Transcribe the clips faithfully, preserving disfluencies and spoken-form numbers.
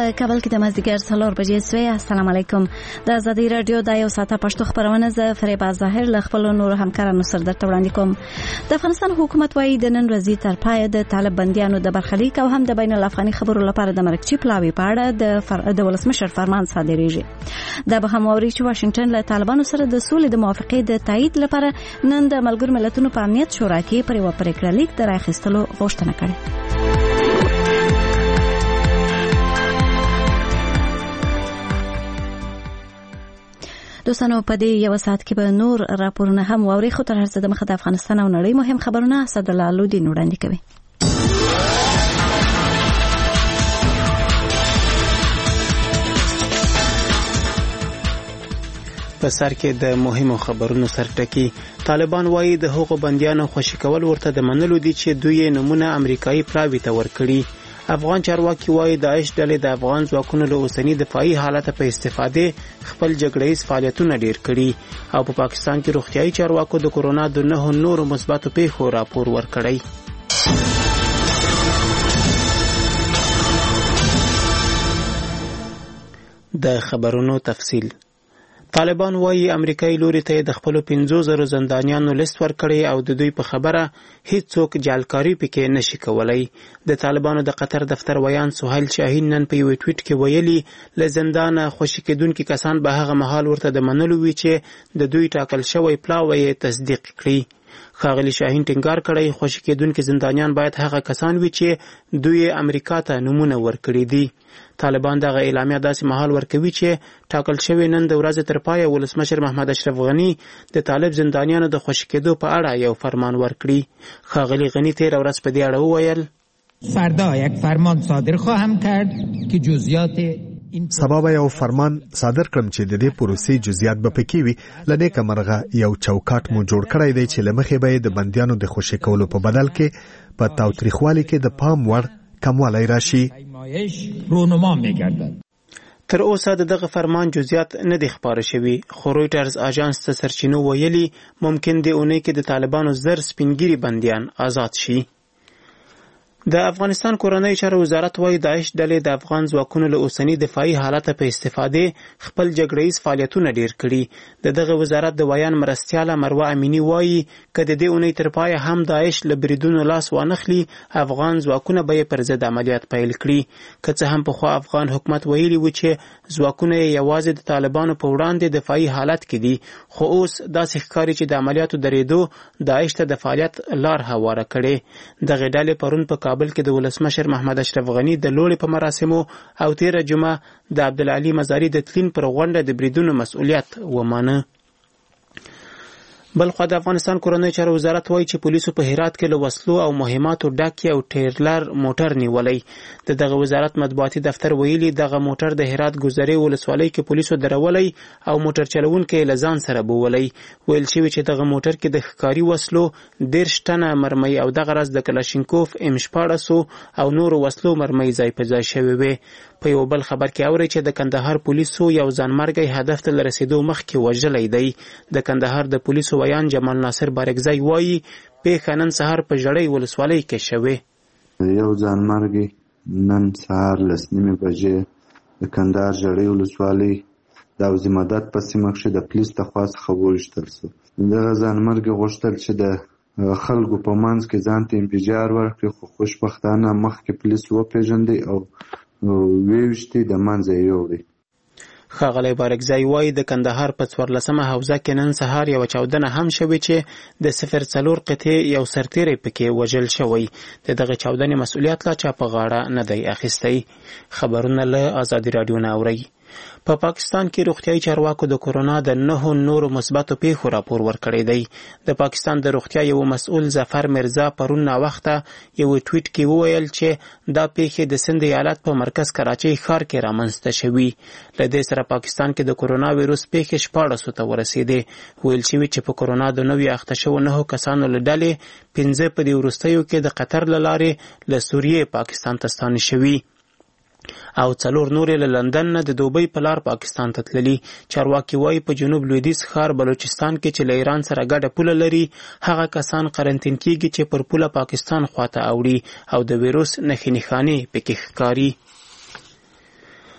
په کابل کې د مازدیګر څلور بجې سوی. السلام علیکم. د ازادي رادیو د یو ساعته پښتو خبرونه ز فریبا ظاهر له خپل نور همکارانو سره درته وړاندې کوم. د افغانستان حکومت وايي د نن ورځې تر پایه د طالب بنديانو د برخلیک او هم د بین الافغاني خبرو لپاره د مرکزي پلاوي په اړه د فر... د ولسمشر فرمان صادریږي. دا به هم اوري چې واشنگټن له طالبانو سره د سولې د موافقې د تایید لپاره نن د ملګرو ملتونو په امنیت شورا کې پر یو پریکړه لیک د راخیستلو غوښتنه کړې. دوستانو په دې یو ساعت کې به نور راپورونه هم واوري، خو تر هر څه د مخه د افغانستان او نړۍ مهم خبرونه اسد الله لودین وړاندې کوي. په سر کې د مهمو خبرونو سرټکی. طالبان وایي د هغو بنديانو خوشي کول ورته د منلو دي چې دوی نمونه امریکایي پلاوي ته ورکړي. افغان چارواکي وایي داعش ډلې د افغان ځواکونو له اوسني دفاعي حالت په استفاده خپل جګړهیز فعالیتونه ډیر کړي او په پاکستان کې روغتيایي چارواکو د کورونا د نه نورو مثبتو پیښو راپور ورکړی. د خبرونو تفصیل. طالبان وایي امریکایي لوري ته د خپل پنځو زره زندانیانو لیست ورکړي او د دوی په خبره هیڅوک جالکاری پکې نشي کولای. د طالبانو د قطر دفتر ویان سهیل شاهین نن په یو ټویټ کې ویلي له زندان خوشي کېدونکو کسان به هغه مهال ورته د منلو وی چې د دوی ټاکل شوی پلاوی تصدیق کړي. خاغلی شاهین ټینګار کړی خوشي کېدونکو زندانیان باید هغه کسان وي چې دوی امریکا ته نمونه ورکړي دي. طالبان دغه اعلامیه داسې مهال ورکوي چې ټاکل شوی نن د ورځې تر پایه ولسمشر محمد اشرف غنی د طالب زندانیانو د خوشي کېدو په اړه یو فرمان ورکړي. خاغلی غنی تیر ورځ په دې اړه وویل فردا یک فرمان صادر خواهم کرد که جزئیات سبا به یو فرمان صادر کړم چې د دې پروسې جزئیات به پکې وي. لنې کمرغه یو چوکاټ مو جوړ کړی دی چې لمخې به د بنديانو د خوشي کولو په بدل کې په تاوتریخوالي کې د پام وړ کموالی راشي. تر اوسه دغه فرمان جزئیات نه دي خبره شوی، خو رويټرز اژانس ته سرچینو ویلي ممکن دی اونۍ کې د طالبانو زر سپینګری بنديان آزاد شي. د افغانستان کورنۍ چارو وزارت وايي داعش ډلې د افغان ځواکونو له اوسني دفاعي حالت په استفاده خپل جګړهیز فعالیتونه ډیر کړي. د دغه وزارت د ویان مرستیاله مروه امینی وايي کله د دې اونۍ تر پایه هم داعش له بریدونو لاس وانخلي افغان ځواکونه به پر ضد عملیات پیل کړي. که څه هم په خو افغان حکومت ویلي و چې ځواکونه یوازې د طالبانو په وړاندې دفاعي حالت کې دي، خو اوس داسې ښکاري چې د عملیاتو درېدو داعش ته د فعالیت لار هواره کړي. دغه ډلې پرون په کابل کې د ولسمشر محمد اشرف غنی د لوړې په مراسمو او تیر جمعه د عبدالعلی مزاری د تلین پر غونډه د بریدونو مسؤلیت ومانه. بلخو د افغانستان کورنۍ چارو وزارت وایي چې پولیسو په هرات کې له وسلو او مهماتو ډک یو ټیرلر موټر نیولی. د دغه وزارت مطبوعاتي دفتر ویلي دغه موټر د هرات ګذرې ولسوالۍ کې پولیسو درولی او موټر چلونکي له ځان سره بولی. ویل شوی چې دغه موټر کې د ښکاري وسلو دېرش ټنه مرمۍ او دغه راز د کلاشینکوف ام شپاړس او نورو وسلو مرمۍ ځای په ځای شوې وې. په یو بل خبر کې اوري چې د کندهار پولیسو یو ځانمرګي هدف ته رسیدو مخکې وژلی دی. د کندهار د پولیسو ویان جمال ناصر بارګزی وایي پیښه نن سهار په ژړۍ ولسوالۍ کې شوې. یو ځانمرګي نن سهار لس نیمې بجې د کندهار ژړۍ ولسوالۍ د عظیمدت په سیمه کښې د پولیس لخوا څخه وویشتل شو. دغه ځانمرګي غوښتل چې د خلکو په منځ کې ځان ته انفجار ورکړي، خو خوشبختانه مخکې پولیس وپېژندی او ویوشتي د منځه یې یوړی. ښاغلی بارګزی وایي د کندهار په څوارلسمه حوزه کې نن سهار یوه چاودنه هم شوې چې د صفر څلور قطعې یو سرتیری پکې وژل شوی. د دغه چاودنې مسؤلیت لا چا په غاړه نه دی اخیستی. خبرونه له ازادي راډیو نه اورئ. په پا پاکستان کې روغتیایي چارواکو د کورونا د نه نورو مثبتو پیښو راپور ورکړی دی. د پاکستان د روغتیا یو مسؤل ظفر مرزا پرون ناوخته یو ټویټ کې وویل چې دا پیښې د سند ایالت په مرکز کراچۍ ښار کې رامنځته شوي. له دې سره پاکستان کې د کورونا ویروس پیښې شپاړسو ته ورسېدې. ویل شوي چې په کورونا د نوي اخته شوو نهو کسانو له ډلې پنځه په دې وروستیو کې د قطر له لارې له سوریې پاکستان ته ستانه شوي او څلور نورې له لندن نه د دوبۍ په لار پاکستان ته تللي. چارواکي وایي په جنوب لویدیځ ښار بلوچستان کې چې له ایران سره ګډه پوله لري هغه کسان قرنطین کېږي چې پر پوله پاکستان خواته اوړي او د ویروس نښې نښانې پکې ښکاري.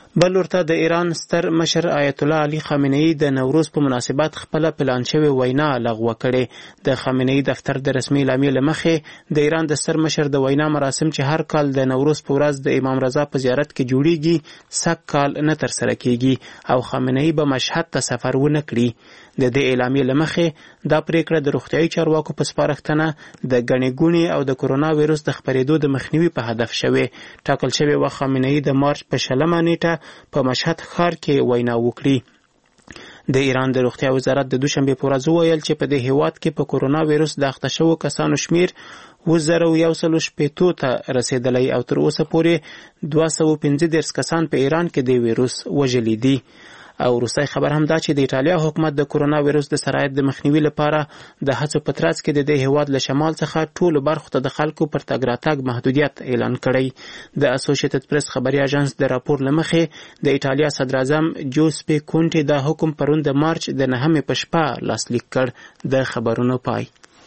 بل ورته د ایران ستر مشر آیت الله علي خامنه‌ای د نوروز په مناسبت خپل پلان شوی وینا لغوه کړې. د خامنه‌ای دفتر د رسمي اعلامیې لمخې د ایران د ستر مشر د وینا مراسم چې هر کال د نوروز په ورځ د امام رضا په زیارت کې جوړیږي سږ کال نه ترسره کیږي او خامنه‌ای به مشهد ته سفر ونه کړي. د دې اعلامیې لمخې دا پریکړه د روغتیايي چارواکو په سپارښتنه د ګڼې ګوڼې او د کرونا وایرس د خپرېدو د مخنیوي په هدف شوې. ټاکل شوې وه خامنه‌ای د مارچ په شلمه نیټه په مشهد ښار کې وینا وکړي. د ایران د روغتیا وزارت د دوشنبې په ورځ وویل چې په دې هیواد کې په کرونا وایرس د اخته شوو کسانو شمیر اووه زره یو سل شپېتو ته رسیدلی او تر اوسه پورې دوه سوه پنځه دېرش کسان په ایران کې د وایرس وژلي دي. او وروستی خبر هم دا چې د ایټالیا حکومت د کرونا وایرس د سرایت د مخنیوي لپاره د هڅو په ترڅ کې د دې هیواد له شمال څخه ټولو برخو ته د خلکو پر تګ راتګ محدودیت اعلان کړی. د اسوسییټډ پریس خبري اژانس د راپور له مخې د ایټالیا صدر اعظم جوزپی کونټي دا حکم پرون د مارچ د نهمې په شپه لاسلیک کړ. د خبرونو پای.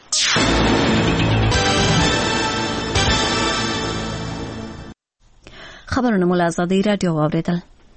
خبرونه مو له ازادي راډیو واوریدل.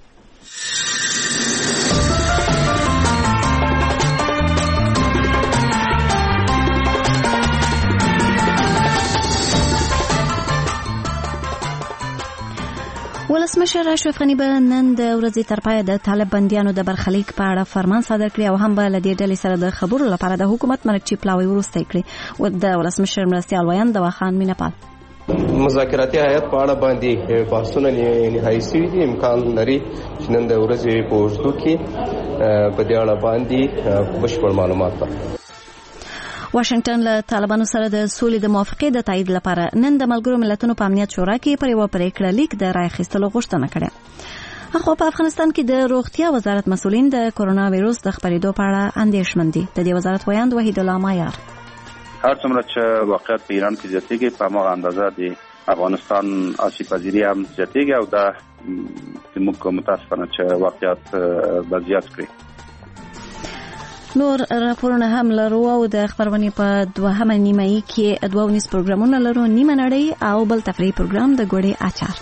ولسمشر اشرف غني به نن د ورځې تر پایه د طالب بندیانو د برخلیک په اړه فرمان صادر کړي او هم به له دې ډلې سره د خبرو لپاره د حکومت مرکچی پلاوی وروستی کړي. و د ولسمشر مرستیال ویاند دواخان مینپال مذاکراتي هیئت په اړه باندې بحثونه نهایي شوي دي. امکان لري چې نن د ورځې په اوږدو کې په دې اړه باندې بشپړ معلومات راکړي. واشنگټن له طالبانو سره د سولې د موافقې د تایید لپاره نن د ملګرو ملتونو په امنیت شورا کې پر یوه پریکړه لیک د رای اخیستلو غوښتنه کړې. خو په افغانستان کې د روغتیا وزارت مسؤلین د کرونا وایرس د خپرېدو په اړه اندېښمن دي. د دې وزارت ویاند وحید الله مایار هر څومره چې واقعیت په ایران کې زیاتېږي په هماغه اندازه د افغانستان آسیب پذیري هم زیاتېږي او دا زموږ متاسفانه چې واقعیت به زیات کړي. نور راپورونه هم لرو او د خبرونې په دوهمه نیمایي کې دوه ونیز پروګرامونه لرو، نیمه نړۍ او بل تفریحي پروګرام د ګوړې اچار.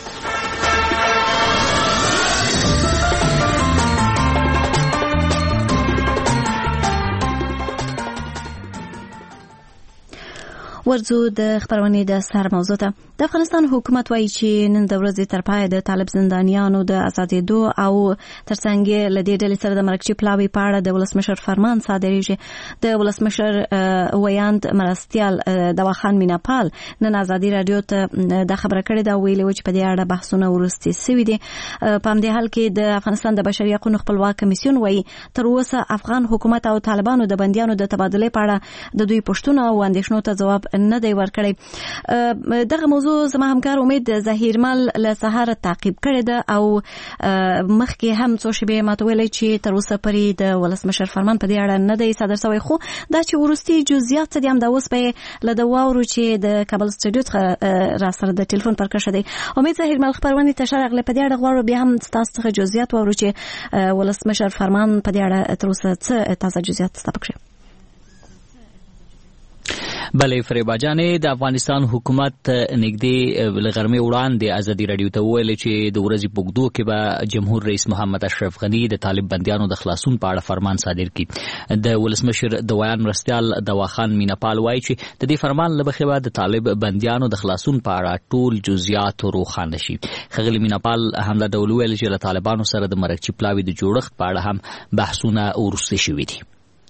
ورځو د خبرونې د سر موضوع ته. د افغانستان حکومت وایي چې نن د ورځې تر پایه د طالب زندانیانو د آزادېدو او ترڅنګ له دې ډلې سره د مرکچی پلاوي په اړه د ولسمشر فرمان صادریږي. د ولسمشر ویاند مرستیال دواخان مینپال نن ازادي رادیو ته د خبره کړې دا ویلي و چې په دې اړه بحثونه ورستي سوي دي. په همدې حال کې د افغانستان د بشري حقوقو خپلواک کمیسیون وایي تر اوسه افغان حکومت او طالبانو د بندیانو د تبادلې په اړه د دوی پوښتنو او اندېښنو ته ځواب نه دی ورکړی. دغه موضوع زما همکار امید ظهیرمل له سهار تعقیب کړی ده او مخکې هم څو شیبې ماته ویلي چې تر اوسه پورې د ولسمشر فرمان په دې اړه نه دی صادر شوی، خو دا چې وروستي جزئیات څه دي هم دا اوس به له د واورو چې د کابل سټوډیو څخه را سره د ټلیفون پر کښه دی. امید ظهیرمل خبرونه ته شرغله په دې اړه غواړو بیا هم تاسو څخه جزئیات واورو چې ولسمشر فرمان په دې اړه تر اوسه څه تازه جزئیات تاسو پکښه. بلې فریبا جانې د افغانستان حکومت نږدې لغرمې وړاندې ازادي رادیو ته وویل چې د ورځې په اوږدو کې به جمهور رئیس محمد اشرف غني د طالب بندیانو د خلاصون په اړه فرمان صادر کړي. د ولسمشر د ویان مرستیال دواخان مینپال وایي چې د دې فرمان له مخې به د طالب بندیانو د خلاصون په اړه ټول جزئیات روښانه شي. ښاغلي مینپال همدا ډول وویل چې له طالبانو سره د مرکچی پلاوي د جوړښت په اړه هم بحثونه وروسته شوي دي.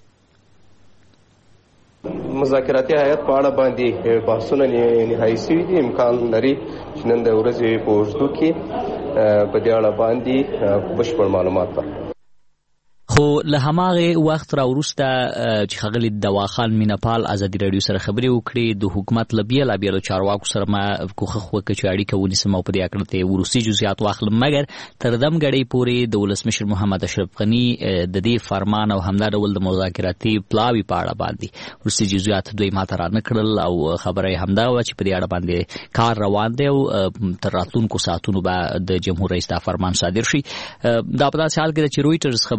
مذاکراتي هیئت په اړه باندې بحثونه نهایي شوي دي. امکان لري چې نن د ورځې په اوږدو کې په دې اړه باندې بشپړ معلومات راکړي. خو له هماغه وخت را وروسته چې ښاغلي دواخان مینپال ازادي رادیو سره خبرې وکړې د حکومت له بیلا بیلو چارواکو سره ما کوښښ وکړ چې اړیکه ونیسم او په دې اړه ته وروستي جزئیات واخلم، مګر تر دم غړي پورې د ولسمشر محمد اشرف غني د دې فرمان او همدا ډول د مذاکراتي پلاوي په اړه باندې وروستي جزئیات دوی ماته را نکړل او خبره همدا و چې په دې اړه باندې کار روان دی او تر راتلونکو ساعتونو به د جمهور رئیس دا فرمان صادر شي. دا په داسې حال کې چې رويټرز خبري اژانس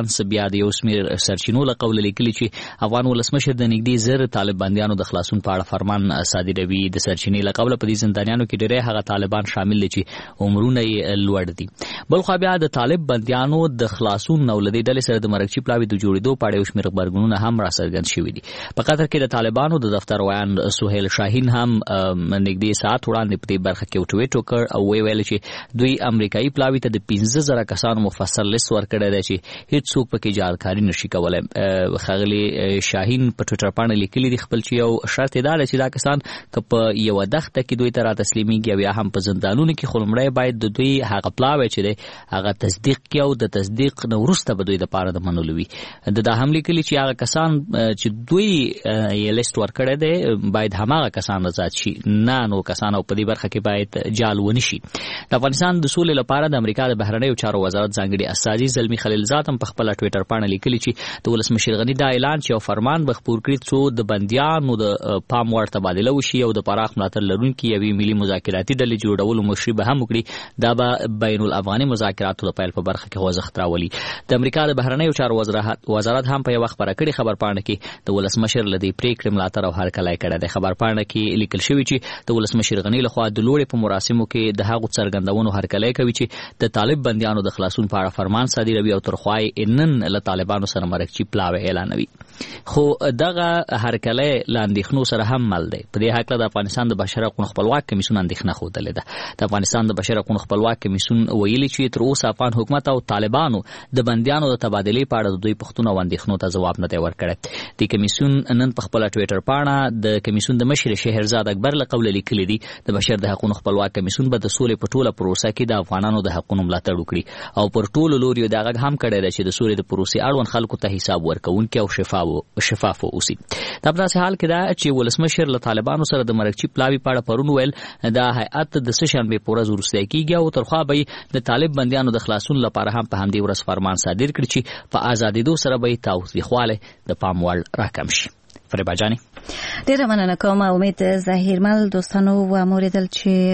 فرانس بیا د یو شمېر سرچینو له قوله لیکلي چې افغان ولسمشر د نږدې زر طالب بندیانو د خلاصون په اړه فرمان صادروي. د سرچینې له قوله په دې زندانیانو کې ډېری هغه طالبان شامل دي چې عمرونه یې لوړ دي. بل خو بیا د طالب بندیانو د خلاصون نو لدې ډلې سره د مرکچی پلاوي د جوړېدو په اړه یو شمېر غبرګونونه هم راڅرګند شوي دي. په قطر کې د طالبانو د دفتر ویان سهیل شاهین هم نږدې ساعت وړاندې په دې برخه کې یو ټویټ وکړ او ویې ویل چې دوی امریکایي پلاوي ته د پنځه زره کسانو مفصل لیست ورکړی دی چې هیڅ څوک پکې جعلکاري نشي کولی. ښاغلي شاهین په ټویټر باندې لیکلي دي خپل چې یو شرط یې دا دی چې دا کسان که په یوه دښته کې دوی ته را تسلیمیږي او یا هم په زندانونو کې، خو لومړی باید د دوی هغه پلاوی چې دی هغه تصدیق کړي او د تصدیق نه وروسته به دوی دپاره د منلو وي. د دا هم لیکلي چې هغه کسان چې دوی یې لیست ورکړی دی باید هماغه کسان آزاد شي، نه نور کسان، او په دې برخه کې باید جال ونه شي. د افغانستان د سولې لپاره د امریکا د بهرنیو چارو وزارت ځانګړي استازي زلمي خلیلزاد هم په خپل ټویټر باندې لیکلي چې د ولسمشر غني دا اعلان چې یو فرمان به خپور کړي څو د بندیانو د پام وړ تبادله وشي او د پراخ ملاتړ لرونکي یوې ملي مذاکراتي ډلې جوړولو مشري به هم وکړي، دا به بین الافغاني مذاکراتو د پیل په برخه کې خوځښت راولي. د امریکا د بهرنیو چارو وزارت هم په یو خبره کړې خبر پاڼه کې د ولسمشر له دې پریکړې ملاتړ او هرکلی کړی دی. خبر پاڼه کې لیکل شوي چې د ولسمشر غني لخوا د لوړې په مراسمو کې د هغو څرګندونو هرکلی کوي چې د طالب بندیانو د خلاصون په اړه فرمان صادروي او تر خوا یې نن له طالبانو سره مرکچي پلاوی اعلانوي. خو دغه هرکلی له اندېښنو سره هم مل دی. په دې هکله د افغانستان د بشر حقونو خپلواک کمیسیون اندېښنه ښودلې ده. د افغانستان د بشر حقونو خپلواک کمیسیون ویلي چې تر اوسه افغان حکومت او طالبانو د بندیانو د تبادلې په اړه د دوی پوښتنو او اندېښنو ته ځواب نه دی ورکړی. د کمیسیون نن په خپله ټویټر پاڼه د کمیسیون د مشر شهرزاد اکبر له قوله لیکلي دي د بشر د حقونو خپلواک کمیسیون به د سولې په ټوله پروسه کې د افغانانو د حقونو ملاتړ وکړي او پر ټولو لوریو دا غږ هم کړی دی چې د سولې د پروسې اړوند خلکو ته حساب ورکوونکي او شفاف اوسي. دا په داسې حال کې ده چې ولسمشر له طالبانو سره د مرکچي پلاوي په اړه پرون ویل دا هیئت د سهشنبې په ورځ وروستی کېږي او تر خوا به د طالب بندیانو د خلاصون لپاره هم په همدې ورځ فرمان صادر کړي چې په ازادېدو سره به یې تاوتریخوالی د پام وړ راکم شي. فریبا جانی ډیره مننه کوم. امید ظاهرمل دوستانو و موریدل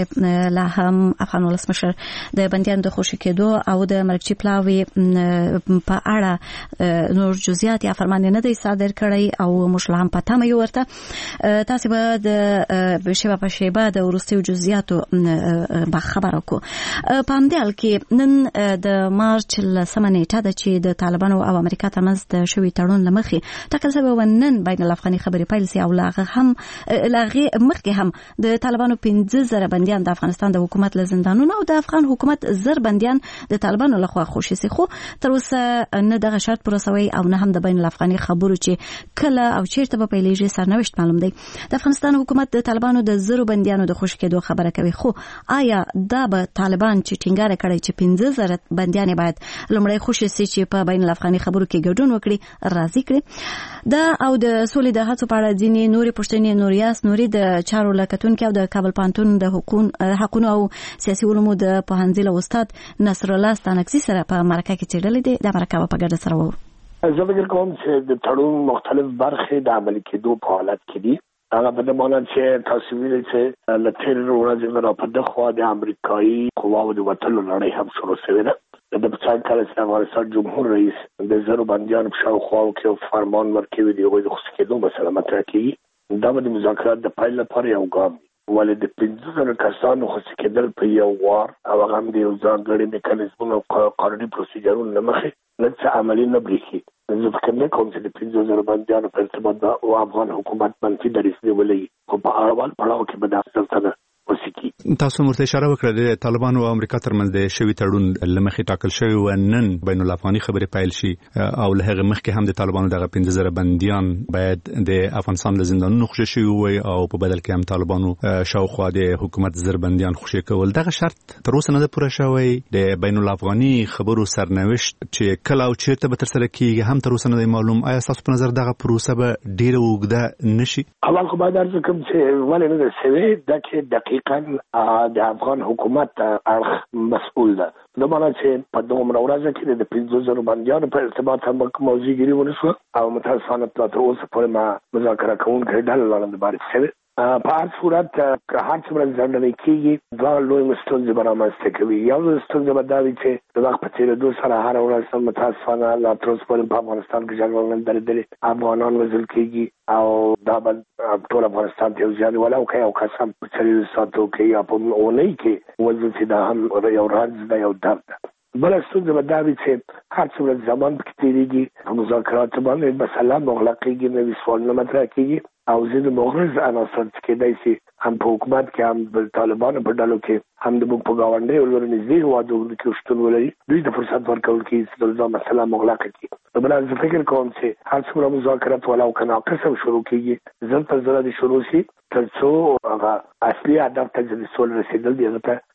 چې لا هم افغان ولسمشر د بندیانو د خوشي کېدو او د مرکچي پلاوي په اړه نور جزئیات یا فرمان نه دی صادر کړی او موږ هم پته مې ورته تاسو به د شیبه په شیبه د ورستیو جزئیاتو به خبرو کو. په همدې حال کې نن د مارچ لسمه نیټه ده چې د طالبانو او امریکا ترمنځ د شوي تړون له مخې ټاکل شوی و نن بین الافغاني خبرې پیل سي او لاغه هم لاغه مخکې هم د طالبانو پنځه زره بندیان د افغانستان د حکومت له زندانونو او د افغان حکومت زر بندیان د طالبانو لخوا خوشي سي، خو تر اوسه نه دغه شرط پروسوي او نه هم د بین الافغاني خبرو چې کله او چیرته به پیلېږي سرنوشت معلوم دی. د افغانستان حکومت د طالبانو د زرو بندیانو د خوشي کېدو خبره کوي، خو آیا دا به طالبان چې ټینګار کړي چې پنځه زره بندیان باید لومړی خوشي سي چې په بین الافغاني خبرو کې ګډون وکړي راضي کړي؟ دا او د سولې د هڅو په اړه ځینې نورې پوښتنې نوریاس نوري د چارو لکتونکو او د کابل پانتون د حقوقو او سیاسي علومو د پوهنځي له استاد نصر الله ستانکزي سره په مرکه کې چیرلې دي. د مرکه په ګډه سره وو زه فکر کوم چې د تړون مختلف برخې د عملي کېدو په حالت کې دي. هغه په دې معنی چې تاسو ویلي چې له تیر ورځې نه په دغه خوا د امریکایي قواو د وټلو لړۍ هم شروع شوې ده. د بچای کله چې افغانستان جمهور رئیس د زرو بندیانو په شاوخوا کې فرمان ورکوي دی او د خوشي کېدو مسله مطرح کوي. دا به د مذاکرات د پیل لپاره یو ګام ولې د پنځه زره کسانو خوشي کېدل په یو وار او هغه هم د یو ځانګړي میکانیزمونو او قانوني پروسیجرونو له مخې لږ عملي نه برېښي. زه فکر نه کوم چې د پنځه زره بندیانو په ارتباط او افغان حکومت منفي دریځ نیولی، خو په اول پړاو کې به دا څه تاسو مرته اشاره وکړه د طالبانو او امریکا ترمنځ د شوي تړون لمخې ټاکل شوی و نن بین الافغاني خبرې پیل شي او له هغه مخکې هم د طالبانو دغه پنځه زره بندیان باید د افغانستان له زندانونو خوشي شوي وي او په بدل کې هم طالبانو شاوخوا د حکومت زر بندیان خوشي کول. دغه شرط تر اوسه نه پوره شوی. د بین الافغاني خبرو سرنوشت چې کله او چیرته به تر سره کیږي هم تر اوسه نه معلوم. آیا تاسو په نظر دغه پروسه به ډیره اوږده نشي؟ اول خو باید ارزو کوم چې ولې نه شوی د کې دقیقاً د افغان حکومت اړخ مسؤل ده. نو معنی چې په دومره ورځ کې د پنځه زره بندیانو په ارتباط هم موضوع ګیري ونشو او متاسفانه تر اوسه پورې ما مذاکره کوونکې ډله لاندې بارې شوی په هر صورت که هر څومره ځنډنې کېږي دوه لوی ستونزې به رامنځته کوي. یو ستونزه به دا وي چې د وخت په تېرېدو سره هره ورځ متاسفانه لا تر اوسه پورې په افغانستان کې جګړه درېدلې افغانان وژل کېږي او دا به ټول افغانستان ته یو زیان ولو که یو کس هم په څلوېښتو ساعتو کې یا په اونۍ کې وژل چې دا هم یو رنځ ده، یو درد ده. بله ستونزه به دا وي چې هر څومره زمان پکې تېرېږي په مذاکراتو باندې مثلا مغلقېږي، نوي سوالونه مطرح کېږي او ځینې مغرض عناصر چې کېدای شي هم په حکومت کې هم د طالبانو په ډلو کې هم د موږ په ګاونډیو ورو نږدې هېوادونو کې شتون ولري، دوی ته فرصت ورکول کېږي چې دا مسله مغلقه کړي. بله زه فکر کوم چې هر څومره مذاکرات ولو که ناقص هم شروع کېږي زر تر زره دې شروع شي تر څو هغه اصلي هدف ته چې د سولې رسېدل دي هغه ته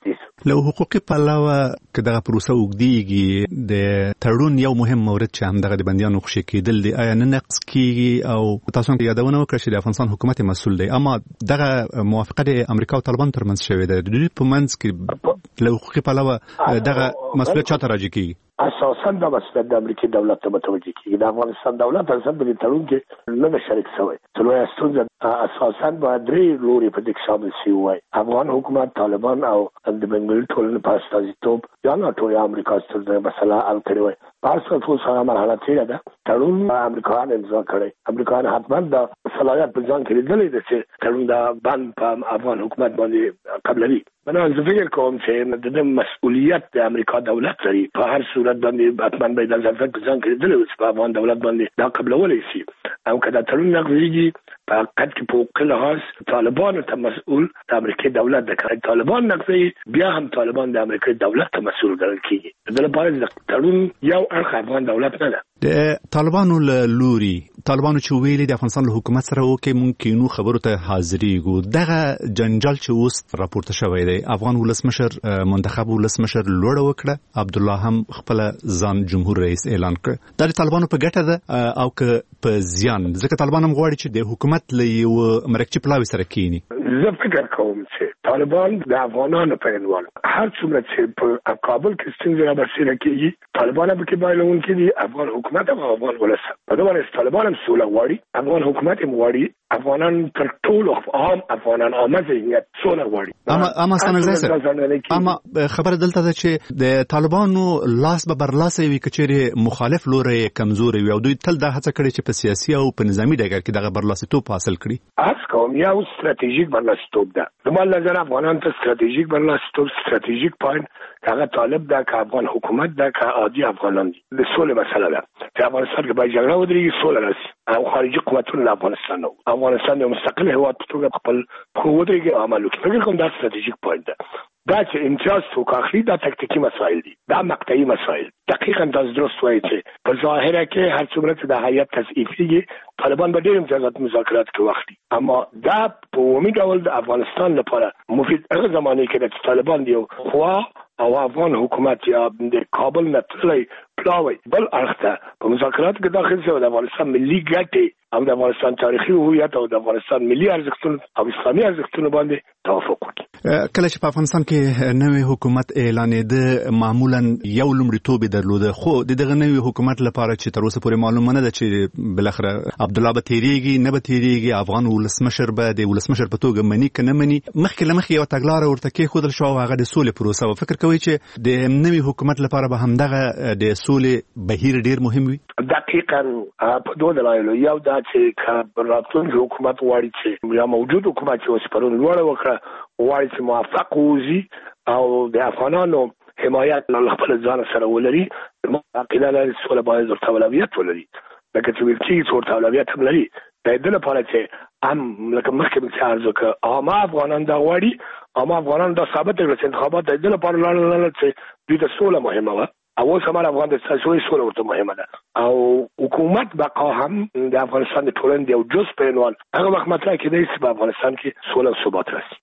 له حقوقي پلوه که دغه پروسه اوږدېږي د تړون یو مهم مورد چې هم دغه د بندیانو خوشي کېدل دی آیا نه نقض کېږي او تاسو هم یادونه وکړه چې د افغانستان حکومت مسؤل دی، اما دغه موافقه د امریکا او طالبان ترمنځ شوې ده، د دوی په منځ کې له حقوقي پلوه دغه مسؤلیت چاته راجع کېږي؟ اساسا دا مسؤلیت د امریکایي دولت ته متوجه کېږي. د افغانستان دولت اساسا په دې تړون کې نه ده شریک شوی. څلور ستونزه اساسا به درې لوري په دې کې شامل شوي وای: افغان حکومت، طالبان او د بین‌المللي ټولنې په استازیتوب یا ناټو یا امریکا ستونزه مسله حل کړې وای. په هر صورت اوس هغه مرحله تېره ده، تړون امریکایان امضا کړی. امریکایان حتما دا صلاحیت په ځان کې لیدلی ده چې تړون دا بند په افغان حکومت باندې قبلوي. منو زه فکر کوم چې د دې مسؤلیت د امریکا دولت لري. په هر صورت باندې حتما به د ځان په ځان کې لیدلی چې په افغان دولت باندې دا قبلولی شي او که دا تړون نقضېږي په حقیقت کې په حقوقي لحاظ طالبانو ته مسؤل د امریکایي دولت ده. که طالبان نقضوي بیا هم طالبان د امریکایي دولت ته مسؤل ګڼل کېږي. د دې لپاره د تړون یو اړخ افغان دولت نه ده. د طالبانو له لوري طالبانو چې ویلي د افغانستان له حکومت سره وکړي ممکنو خبرو ته حاضرېږو، دغه جنجال چې اوس راپورته شوی دی افغان ولسمشر منتخب ولسمشر لوړه وکړه، عبدالله هم خپل ځان جمهور رئیس اعلان کړ. دا د طالبانو په ګټه ده او که په زیان؟ ځکه طالبان هم غواړي چې د حکومت له یو مرکچي پلاوي سره کېني. زه فکر کوم چې طالبان د افغانانو په انوال هر څومره چې په کابل کې ستونزې رابرسېره کېږي طالبان هم پکې بایلونکي دي، افغان حکومت هم افغان ولس هم. په دې باندې طالبان هم سوله غواړي، افغان حکومت هم غواړي، افغانان تر ټولو عام افغانان عامه ذهنیت سوله غواړي. اما اما سنځای سره اما خبره دلته ده چې د طالبانو لاس به برلاسه وي کچېره مخالف لوري کمزوري وي او دوی تل دا هڅه کړې چې په سیاسي او په نظامی ډګر کې دغه برلاستوب حاصل کړي. اس کوم یو ستراتیژیک برلاستوب ده. د مال نظر افغانان ته ستراتیژیک برلاستوب ستراتیژیک پوینټ هغه طالب ده که افغان حکومت ده که عادي افغانان دي. د سولې مسله ده چې افغانستان کې باید جګړه ودرېږي، سوله راشي او خارجي قوتونه له افغانستان نه افغانستان یو مستقل هېواد په توګه خپل پښو ودرېږي او عمل وکړي. فکر کوم دا ستراتیژیک پوینټ ده. دا چې امتیاز څوک اخلي دا تکتیکي مسایل دي، دا مقطعي مسایل. دقیقاً تاسو درست وایئ چې په ظاهره کې هر څومره چې د هیئت تضعیفېږي طالبان به ډېر امتیازات مذاکرات کې واخلي، اما دا په عمومي ډول د افغانستان لپاره مفید هغه زمانې کې چې طالبان یو خوا او افغان حکومت یا د کابل نه تللی پلاوی بل اړخ ته په مذاکراتو کې داخل شوی د افغانستان ملي ګټې او د افغانستان تاریخي هویت او د افغانستان ملي ارزښتونو او اسلامي ارزښتونو باندې توافق وکړي. کله چې په افغانستان کې نوې حکومت اعلانېده معمولا یو لومړیتوب یې درلوده، خو د دغه نوې حکومت لپاره چې تر اوسه پورې معلومه نه ده چې بالاخره عبدالله به تېرېږي نه به تېرېږي، افغان ولسمشر به د ولسمشر په توګه مني که نه مني، مخکې له مخکې یوه تګلاره ورته کېښودل شوه او هغه د سولې پروسه وه. فکر کوئ چې د نوي حکومت لپاره به همدغه د سولې بهیر ډېر مهم وي؟ دقیقاً په دوه دلایلو. یو دا چې که راتلونکی حکومت غواړي چې یا موجود حکومت چې اوس پرون لوړه وکړه غواړي چې موفق ووځي او د افغانانو حمایت له خپل ځان سره ولري، عقیده لري سوله باید ورته اولویت ولري. لکه چې ویل کېږي چې ورته اولویت هم لري. د دې لپاره چې هم لکه مخکې مې عرض وکړه عامه افغانان دا غواړي، عامه افغانان دا ثابت کړل چې انتخابات د دې لپاره لاړل چې دوی ته سوله مهمه وه او اوس هم افغان د سیاسي سوله ورته مهمه ده او حکومت بقا هم د افغانستان د ټولنې یو جز په عنوان هغه وخت مطرح کېدی چې په افغانستان کې سوله او ثبات راشي.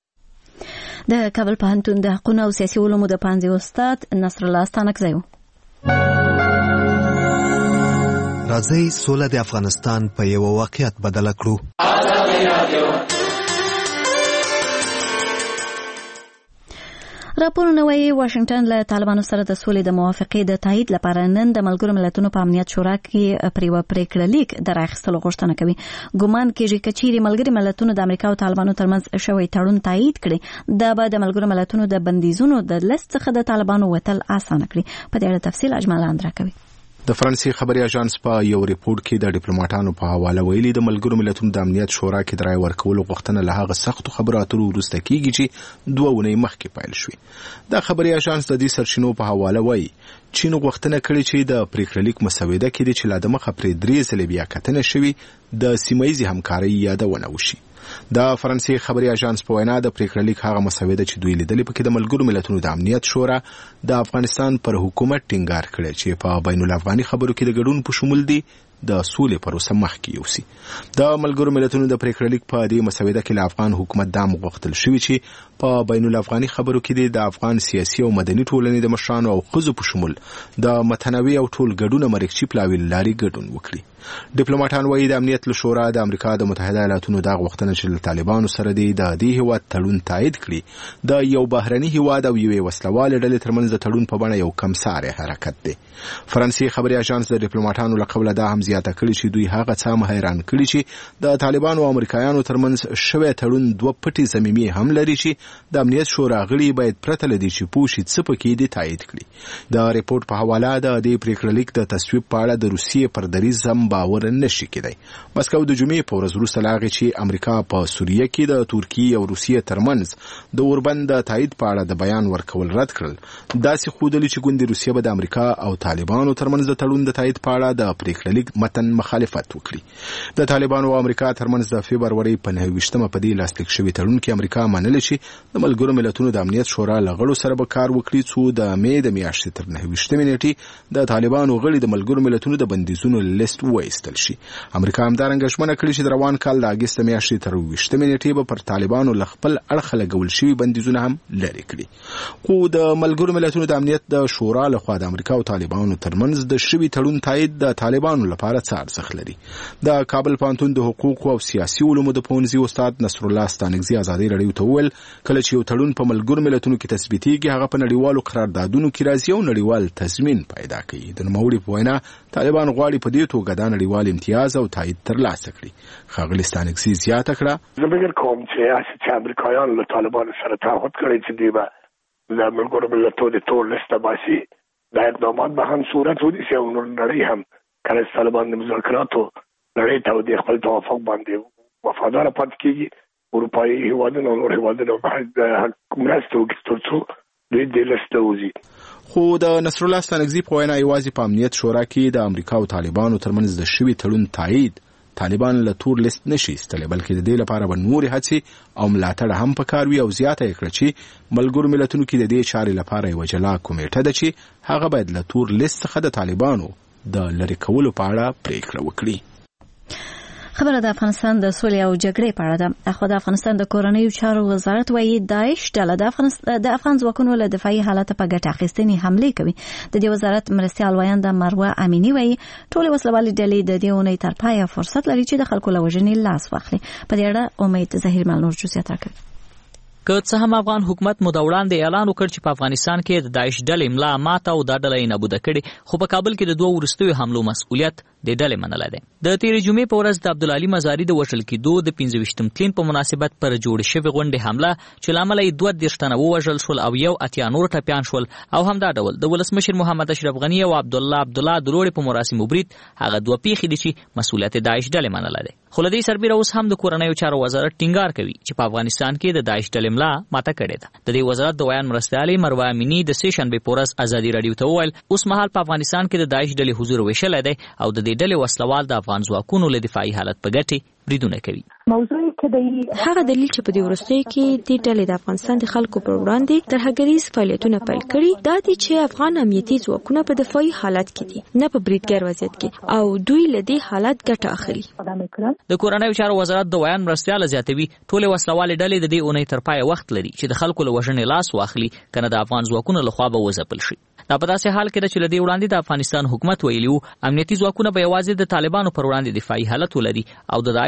د کابل پوهنتون د حقوقو او سیاسي علومو د پوهنځي استاد نصر الله ستانکزی. راځي سوله د افغانستان په یو واقعیت بدل کړو. راپورونه وايي واشنگټن له طالبانو سره د سولې د موافقې د تایید لپاره نن د ملګرو ملتونو په امنیت شورا کې پریو پریکړه لیک دراخستلو غوښتنه کوي. ګومان کېږي چې چیرې ملګري ملتونو د امریکا او طالبانو ترمنځ شوی تړون تایید کړي دا به د ملګرو ملتونو د بندیزونو د لیست څخه د طالبانو وتل اسانه کړي. په دې اړه تفصیل اجمل اندرا کوي. د فرانسې خبري اژانس په یو ریپورت کې د ډیپلوماټانو په حواله ویلي د ملګرو ملتونو د امنیت شورا کې د رای ورکولو غوښتنه له هغه سختو خبرو اترو وروسته کیږي چې دوه ونې مخکې پیل شوې. د خبري اژانس د دې سرچینو په حواله وایي چین غوښتنه کړې چې د پریکړه لیک مسوده کې د چې لا دمخه پرې درې ځلې بیا کتنه شوي د سیمایي همکارۍ یادونه وشي. د فرانسې خبري اژانس په وینا د پریکړه لیک هغه مسوده چې دوی لیدلې پکې د ملګرو ملتونو د امنیت شورا د افغانستان پر حکومت ټینګار کړی چې په بین الافغاني خبرو کې د ګډون په شمول دي د سولې پروسه مخکې یوسي. د ملګرو ملتونو د پریکړه لیک په دې مسوده کې له افغان حکومت دا غوښتل شوی چې په بین الافغاني خبرو کې د افغان سیاسي او مدني ټولنې د مشرانو او ښځو په شمول د متنوع او ټول ګډون مرکزي پلاوي لاري ګډون وکړي. ډیپلوماټان وایي د امنیت له شورا د امریکا د متحده ایالاتو د غوښتنه چې له طالبانو سره د دې هیواد تړون تایید کړي د یو بهرني هیواد او یو وسلوال ډلې ترمنځ د تړون په بڼه یو کمساره حرکت دی. فرانسې خبري اژانس د ډیپلوماټانو له قبل دا هم زیاته کړي چې دوی هغه څه هم حیران کړي چې د طالبانو او امریکایانو ترمنځ شوی تړون دوه پټي زمینی هم لري چې د امنیت شورا غړي باید پرته لدی چې پوښي څه پکې دي تایید کړي. د ریپورت په حواله د دې پریکړه لیک د تصویب په اړه د روسیې پر دریځ هم باور نشي کېدای. مسکو د جمعې په ورځ وروسته لاغې چې امریکا په سوریه کې د ترکیې او روسیې ترمنځ د اوربند د تایید په اړه د بیان ورکول رد کړل. داسې ښودلي چې ګوندې روسیه به د امریکا او طالبانو ترمنځ د تړون د تایید په اړه د پریکړه لیک متن مخالفت وکړي. د طالبانو او امریکا ترمنځ د فبرورۍ په نهه ویشتمه په دې لاسلیک شوی تړون کې امریکا منل چې د ملګرو ملتونو د امنیت شورا له غړو سره به کار وکړي څو د مې د میاشتې تر نهه ویشتمې نیټې د طالبانو غړي د ملګرو ملتونو د بندیزونو لیست وایستل شي. امریکا همدارنګه ژمنه کړې چې د روان کال د اګست میاشتې تر ویشتمې نیټې به پر طالبانو له خپل اړخه لګول شوي بندیزونه هم لرې کړي. خو د ملګرو ملتونو د امنیت د شورا لخوا د امریکا او طالبانو ترمنځ د شوي تړون تایید د طالبانو لپاره څه ارزښت لري. د کابل پوهنتون د حقوقو او سیاسي علومو د پوهنځي استاد نصر الله ستانکزي ازادي رادیو ته وویل کله چې یو تړون په ملګرو ملتونو کې تثبیتېږي هغه په نړیوالو قراردادونو کې راځي او نړیوال تضمین پیدا کوي. د نوموړي په وینا طالبان غواړي په دې توګه د نړیوال امتیاز او تایید ترلاسه کړي. ښاغلي ستانکزي زیاته کړه زه فکر کوم چې چې امریکایان له طالبانو سره تعهد کړی چې دوی به له ملګرو ملتونو د تور لیست باسي دا اقدامات به هم صورت ونیسي او نړۍ هم کله چې طالبان د مذاکراتو نړۍ ته د خپل توافق باندې وفادار پاتې کېږي اروپایي هیوادونه او نور هیوادونه باید مرسته وکړي تر څو دوی دې لیست ته وځي. خو د نصر الله ستانکزي په وینا یوازې په امنیت شورا کې د امریکا او طالبانو ترمنځ د شوي تړون تایید طالبان له تور لیست نشي ایستلی بلکې د دې لپاره به نورې هڅې او ملاتړ هم پکار وي او زیاته یې کړه چې ملګرو ملتونو کې د دې چارې لپاره یوه جلا کمیټه ده چې هغه باید له تور لیست څخه د طالبانو د لرې کولو په اړه پریکړه وکړي. خبره د افغانستان د سولې او جګړې په اړه ده. اخو د افغانستان د کورنیو چارو وزارت وایي داعش ډله د افغانستان د افغان ځواکونو له دفاعي حالت په ګټه اخیستنې حمله کوي. د دې وزارت مرستیال وایند مروه امینی وایي ټول وسلوالې ډلې د دې اونۍ تر پایه فرصت لري چې د خلکو له وژنې لاس واخلي. په دې اړه امید ظاهر ملنور جزئیات راکوي. که څه هم افغان حکومت مو د وړاندې اعلان وکړ چې په افغانستان کې د داعش ډلې ملا ماته او دا ډله یې نابوده کړې خو په کابل کې د دوه وروستیو حملو مسؤلیت د ډلې منلی دی. د تیرې جمعې په ورځ د عبدالعلي مزاري د وژل کېدو د پنځه ویشتم تلین په مناسبت پر جوړې شوې غونډې حمله چې له امله یې دوه دېرش تنه ووژل شول او یو اتیا نور ټپیان شول او همدا ډول د ولسمشر محمد اشرف غني او عبدالله عبدالله د روړې په مراسمو برید هغه دوه پیښې دي چې مسؤلیت داعش ډلې منلی دی. خو له دې سربیره اوس هم د کورنیو چارو وزارت ټینګار کوي چې په افغانستان کې د داعش ډلې ملا ماته کړې ده. د دې وزارت د ویان مرستیالې مروه امینی د سې شنبې په ورځ ازادي رادیو ته وویل اوس مهال په افغانستان کې د داعش ډلې حضور ویشلی دی او د دې ډلې وسلوال د افغان ځواکونو له دفاعي حالت په ګټې بریدونه کوي. موضوع هغه دلیل چې په دې وروستیو کې د ډلې د افغانستان د خلکو پر وړاندې ترهګریز فعالیتونه پیل کړي دا دي چې افغان امنیتي ځواکونه په دفاعي حالت کې دي نه په بریدګر وضعیت کې او دوی له دې حالت ګټه اخلي. د کورنیو چارو وزارت د ویان مرستیال زیاتوي ټول وسلوال ډلې د دې اونۍ تر پای وخت لري چې د خلکو له وژنې لاس واخلي کنه د افغان ځواکونو لخوا به وځپل شي. دا په داسې حال کې ده چې له دې وړاندې د افغانستان حکومت ویلي وو امنیتي ځواکونه به یوازې د طالبانو پر وړاندې دفاعي حالت ولري او د داعش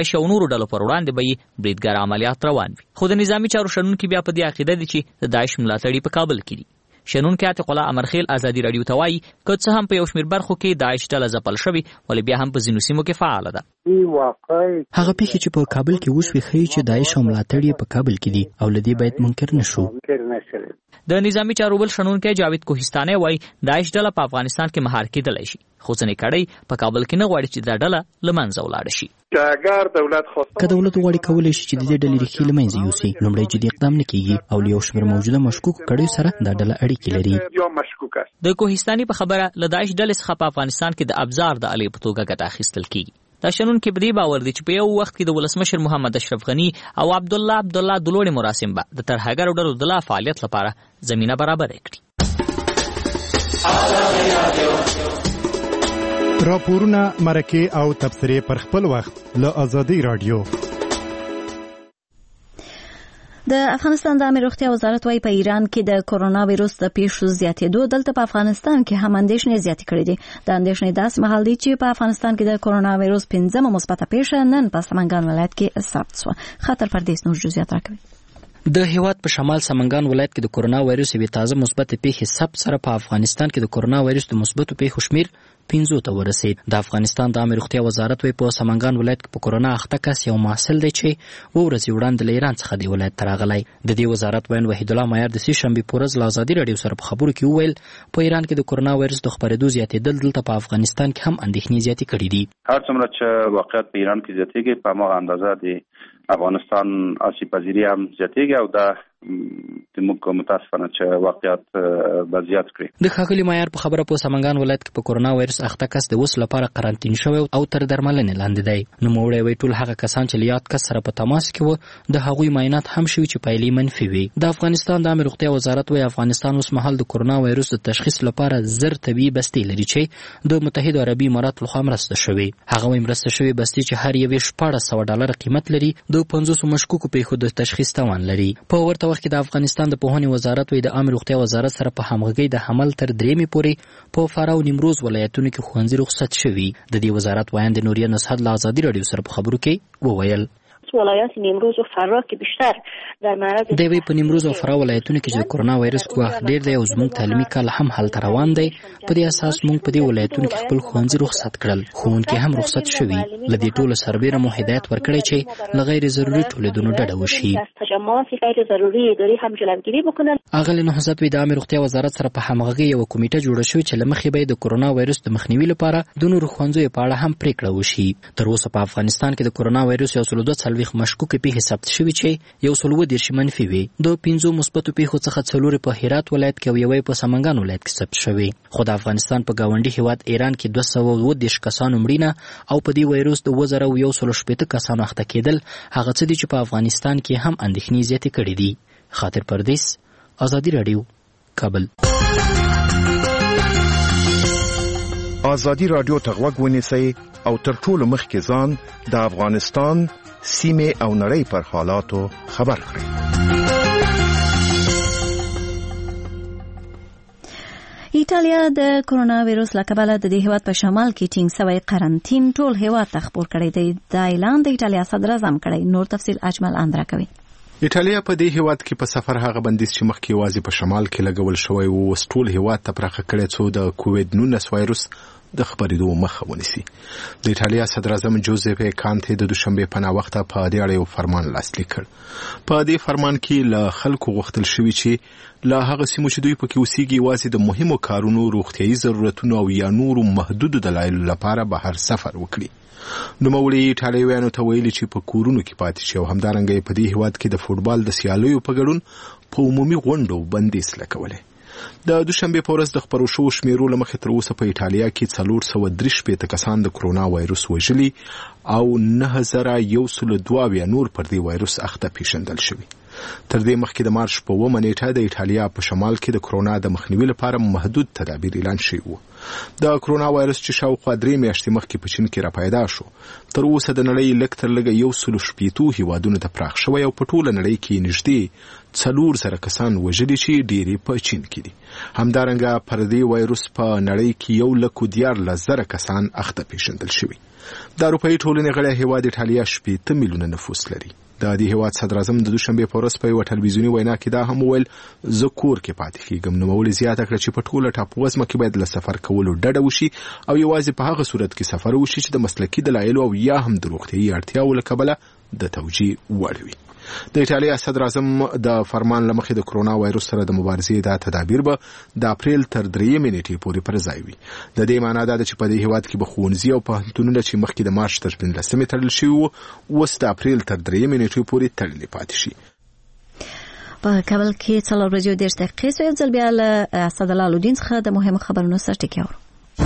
داعش او نورو ډلو پر وړاندې به بریدګر عملیات روان وي. خو د نظامی چارو شنونکي بیا په دې عقیده دي چې د داعش ملاتړي په کابل کې دي. شنونکي عتیق الله امرخیل ازادي رادیو ته وایي که څه هم په یو شمېر برخو کې داعش ډله ځپل شوې ولې بیا هم په ځینو سیمو کې فعاله ده. هغه پیښې چې په کابل کې وشوې ښیي چې داعش او ملاتړ یې په کابل کې دي او له دې باید منکر نشو. د نظامی چارو بل شنونکی جاوید کوهستاني وایي داعش ډله په افغانستان کې مهار کېدلی شي خو ځینې کړۍ په کابل کې نه غواړي چې دا ډله له منځه ولاړه شي. که دولت غواړي کولی شي چې د دې ډلې ریښې له منځه یوسي لومړی جدي اقدام نه کېږي او له یو شمېر موجوده مشکوکو کړیو سره دا ډله اړیکې لري. د کوهستاني په خبره له داعش ډلې څخه په افغانستان کې د ابزار د الې په توګه ګټه اخیستل کېږي. دا شنونکي په دې باور دي چې په یو وخت کې د ولسمشر محمد اشرف غني او عبدالله عبدالله د لوړې مراسم به د ترهګرو ډلو د لا فعالیت لپاره زمینه برابره کړي. راپورونه، مرکې او تبصرې پر خپل وخت له ازادي رادیو. د افغانستان د عامه روغتیا وزارت وايي په ایران کې د کرونا وایرس د پیښو زیاتېدو دلته په افغانستان کې هم اندېښنې زیاتې کړې دي. د اندېښنې داس مهال دی چې په افغانستان کې د کرونا وایرس پنځمه مثبته پیښه نن په سمنګان ولایت کې ثبت شوه. خاطر پردیس نور جزئیات راکوي. د هیواد په شمال سمنګان ولایت کې د کرونا وایرس یوې تازه مثبته پیښې ثبت سره په افغانستان کې د کرونا وایرس د مثبتو پیښو شمیر پنځو ته ورسید. د افغانستان د عامه روغتیا وزارت وايي په سمنګان ولایت کې په کرونا اخته کس یو محصل دی چې و ورځې وړاندې له ایران څخه دی ولایت ته راغلی. د دې وزارت وایي وحید الله معیار د سې شنبې په ورځ له ازادي رادیو سره په خبرو کې وویل په ایران کې د کرونا وایرس د خپرېدو زیاتېدل دلته په افغانستان کې هم اندېښنې زیاتې کړې دي. هر څومره چې واقعیت په ایران کې زیاتېږي په هماغه اندازه د افغانستان آسیب پذیری هم زیاتېږي او دا موږ متاسفانه چې واقعیت به زیات کړي. د ښاغلي معیار په خبره په سمنګان ولایت کې په کرونا وایرس اخته کس د اوس لپاره قرنطین شوی او تر درملنې لاندې دی. نوموړی وایي ټول هغه کسان چې له یاد کس سره په تماس کې وو د هغوی معاینات هم شوي چې پایلې منفي وي. د افغانستان د عامه روغتیا وزارت وايي افغانستان اوس مهال د کرونا وایرس د تشخیص لپاره زر طبي بستې لري چې د متحده عربي اماراتو لخوا مرسته شوې. هغه وايي مرسته شوې بستې چې هر یوې شپاړس سوه ډالره قیمت لري د پنځوسو مشکوکو پیښو د تشخیص توان لري. په ورته وخت کې د افغانستان د پوهنې وزارت وايي د عامه روغتیا وزارت سره په همغږۍ د حمل تر درېیمې پورې په فراه او نیمروز ولایتونو کې ښوونځي رخصت شوي. د دې وزارت وایند نوریه نصحت له ازادي رادیو سره په خبرو کې وویل ولایت نیمروز و فراه کې بیشتر در معرض دی وی په نیمروز او فراه ولایتونو کې چې کرونا وایرس ګواښ ډیر دی او زموږ تعلیمي کال هم هلته روان دی. په دې اساس موږ په دې ولایتونو کې خپل ښوونځي رخصت کړل. ښوونکي هم رخصت شوي. له دې ټولو سربیره مو هدایت ورکړی چې له غیر ضروري ټولیدونو ډډه وشي. تجمعات غیر ضروري اداري هم جلوگیری وکړل. اغلی نهضت وی د عامه روغتیا وزارت سره په همغږۍ یو کمیټه جوړه شوې چې له مخې به د کرونا وایرس د مخنیوي لپاره د نورو ښوونځیو په اړه هم پریکړه وشي. تر اوسه په افغانستان کې د کرونا وایرس یو سل دوه څلوېښت مشکوکې پیښې ثبت شوي چې یو سل اووه دېرش منفي وي. د پنځو مثبتو پیښو څخه څلورې په هرات ولایت کې او یوې په سمنګان ولایت کې ثبت شوي. خو د افغانستان په ګاونډي هیواد ایران کې دوه سوه اووه دېرش کسانو مړینه او په دې وایرس د اووه زره یو سل شپېته کسانو اخته کېدل هغه څه دي چې په افغانستان کې هم اندېښنې زیاتې کړې دي. خاطر پردیس، ازادي رادیو، کابل. ازادي رادیو ته غوږ ونیسئ او تر ټولو مخکې ځان د افغانستان سیمه او نړۍ پر حالاتو خبر کړئ. ایټالیا د کرونا وایرس له کبله د دې هیواد په شمال کې ټینګ شوی قرنطین ټول هیواد ته خپور کړی دی. دا اعلان د ایټالیا صدر اعظم کړی. نور تفصیل اجمل اندرا کوي. ایټالیا په دې هیواد کې په سفر هغه بندیز چې مخکې یوازې په شمال کې لګول شوی و اوس ټول هیواد ته پراخه کړی څو د کووید نولس وایرس د خبرېدو مخه ونیسي. د ایټالیا صدر اعظم جوزیپه کانته د دوشنبه په ناوخته په دې اړه یو فرمان لاسلیک کړ. په دې فرمان کې له خلکو غوښتل شوی چې له هغه سیمو چې دوی پکې اوسېږي یوازې د مهمو کارونو، روغتیايي ضرورتونو او یا نورو محدودو دلایلو لپاره بهر سفر وکړي. نوموړي ایټالویانو ته ویلي چې په کورونو کې پاتې شي او همدارنګه په دې هیواد کې د فوټبال د سیالیو په ګډون په عمومي غونډو بندیز لګولی. د دوشنبه په ورځ د خپرو شوو شمیرو له مخې تر اوسه په ایټالیا کې څلور سوه درې شپېته کسان د کرونا وایرس وژلي او نه زره یو سل دوه اویا نور پر دې وایرس اخته پیژندل شوي. تر دې مخکې د مارچ په اوومه نیټه د ایټالیا په شمال کې د کرونا د مخنیوي لپاره محدود تدابیر اعلان شوي وو. د کرونا وایرس چې شاوخوا درې میاشتې مخکې په چین کې را پیدا شو تر اوسه د نړۍ لږ تر لږه یو سل شپېتو هیوادونو ته پراخ شوی او په ټوله نړۍ کې نږدې څلور زره کسان وژلي چې ډېرې په چین کې دي. همدارنګه پر دې وایرس په نړۍ کې یو لک دیارلس زره کسان اخته پیژندل شوي. د اروپאי ټولنې غړی هیواد ایټالیا شپږ میلیونه نفوس لري. د دې هیواد صدر اعظم د دوشنبه په ورځ په یو ټلویزیوني وینا کې دا هم وویل زه کور کې پاتې کیږم. نوموړي زیاته کړه چې په ټوله ټاپووزمه کې باید له سفر کولو ډډه وشي او یوازې په هغه صورت کې سفر وشي چې د مسلکي دلایلو او یا هم د روغتیايي اړتیاو له کبله د توجیه وړ وي. د ایټالیا صدر اعظم د فرمان لمخې د کرونا وایروس سره د مبارزې د تدابیر به د اپریل تر درېیمې نیټې پورې پر ځای وي. د دې معنی دا ده چې په دې هیواد کې به ښوونځي او پوهنتونونه چې مخکې د مارچ تر پنځلسمې تړل شوي وو اوس د اپریل تر درېیمې نیټې پورې تړلي پاتې شي. په کابل کې څلور ورځې دېرش دقیقې سو یو ځل بیا له اسدالله الدین څخه د مهمو خبرونو سرټکی اورو.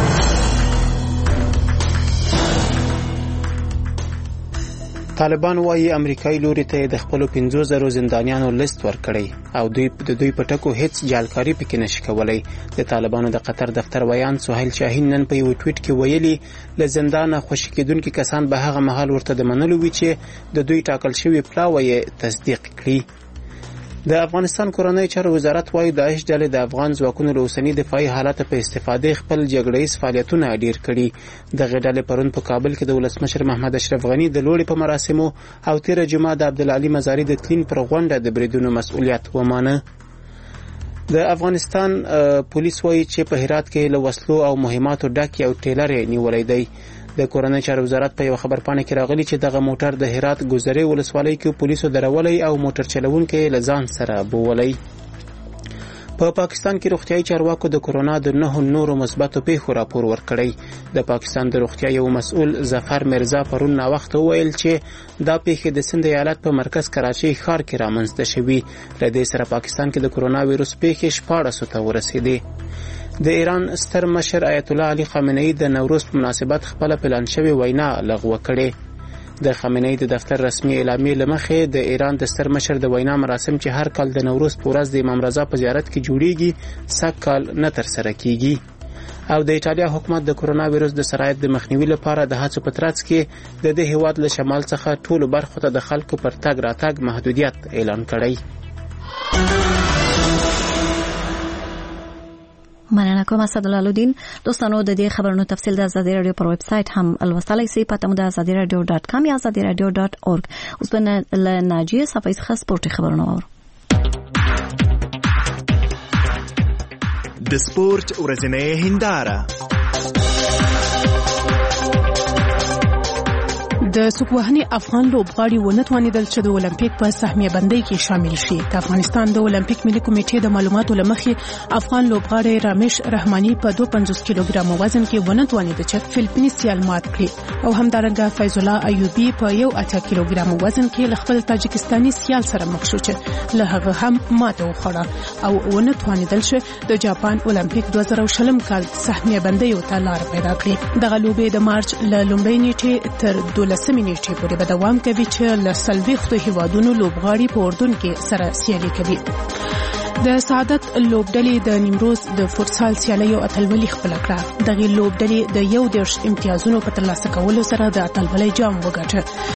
طالبان وايي امریکایي لوري ته د خپل پنځو زرو زندانیانو لیست ورکړی او دوی د دوی په ټکو هیڅ جالکاری پکې نشي کولای. د طالبانو د قطر دفتر ویان سهیل شاهین نن په یو ټویټ کې ویلي له زندانه خوشی کېدونکو کسان به هغه مهال ورته د منلو وی چې د دوی ټاکل شوی پلاوی تصدیق کړي. د افغانستان کورنۍ چارو وزارت وايي داعش ډلې د افغان ځواکونو له اوسني دفاعي حالت په استفادې خپل جګړهیز فعالیتونه ډیر کړي. د غډلې پرون په کابل کې د ولسمشر محمد اشرف غنی د لوړې په مراسمو او تیر جمعه د عبدالعلی مزاری د تلین پر غونډه د بریدونو مسؤلیت ومانه. د افغانستان پولیس وايي چې په هرات کې له وسلو او مهماتو ډک یو ټیلر نیولای دی. د کورنۍ چارو وزارت په یو خبرپاڼه کې راغلي چې دغه موټر د هرات ګذرې ولسوالۍ کې پولیسو درولې او موټر چلوونکي له ځان سره بوولې. په پاکستان کې روغتیايي چارواکو د کرونا د نه نورو مثبتو پیښو راپور ورکړی. د پاکستان د روغتیا یو مسؤل ظفر مرزا پرون نا وخت وویل چې دا پیښه د سند ایالت په مرکز کراچي ښار کې رامنځته شوې. له دې سره پاکستان کې د کرونا وایروس پیښې شپاړس ته ورسېدې. د ایران ستر مشر آیت الله علي خامنه‌ای د نوروز په مناسبت خپل پلان شوی وینا لغوه کړې. د خامنه‌ای د دفتر رسمي اعلامیې لمخې د ایران د ستر مشر د وینا مراسم چې هر کال د نوروز په ورځ د امام رضا په زیارت کې جوړیږي سږ نه تر سره کیږي. او د ایټالیا حکومت د کرونا وایروس د سرایت د مخنیوي لپاره د هڅو په ترڅ کې د دې هیواد له شمال څخه ټولو برخو ته د خلکو پر تګ راتګ محدودیت اعلان کړی. مننه کوم اسدالله الدین. دوستانو د دې خبرونو تفصیل د آزادی رادیو پر ویب سټ هم الوصلای سي پته مو د آزادی رادیو ډاټ کام یا آزادی رادیو ډاټ اورګ. اوس په ل ناجیه صفحه څخه سپورتي خبرونه اورو. د سپورت ورځنۍ هنداره. د سوکوهني افغان لوبغاړي ونه توانیدل چې د اولمپیک په سهمیه بندۍ کې شامل شي. د افغانستان د اولمپیک ملي کمیټې د معلوماتو لمخې افغان لوبغاړي رامش رحماني په دوه پنځوس کیلوګرام وزن کې ونه توانید چې فلپیني سیال مات کړي او همدارنګه فیض الله ایوبي په یو اتیا کیلوګرام وزن کې له خپل تاجکستاني سیال سره مخ شو چې له هغه هم ماته وخوړه او ونه توانیدل چې د جاپان اولمپیک دوه زره شلم کال سهمیه بندۍ ته لار پیدا کړي. دغه لوبې د مارچ له لومړۍ نیټې تر دولسمې نیټې پورې به دوام کوي چې له څلوېښتو هیوادونو لوبغاړي په اردن کې سره سیالي کوي. د سعادت لوبډلې د نیمروز د فوتسال سیالیو اتلولي خپل کړه. دغه لوبډلې د یو دیرش امتیازونو په ترلاسه کولو سره د اتلولۍ جام وګټه.